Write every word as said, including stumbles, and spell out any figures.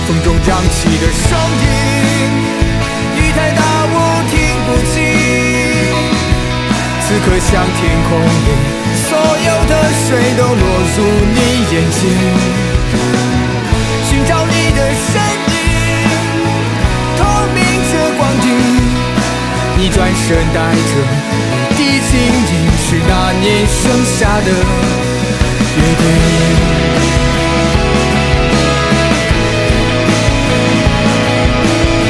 风中扬起的声音，雨太大我听不清。此刻像天空里所有的水都落入你眼睛，寻找你的身影，透明着光景。你转身带着的情景，是那年盛夏的约定。